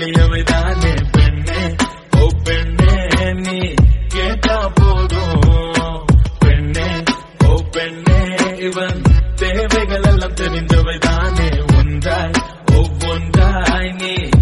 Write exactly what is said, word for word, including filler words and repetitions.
எளியவைதானே பெண்ணே ஓ பெண்ணே நீ கேட்டா போதும் பெண்ணே ஓ பெண்ணே இவன் தேவைகள் எல்லாம் தெரிந்தவைதானே ஒன்றாய் ஒவ்வொன்றாய் நீ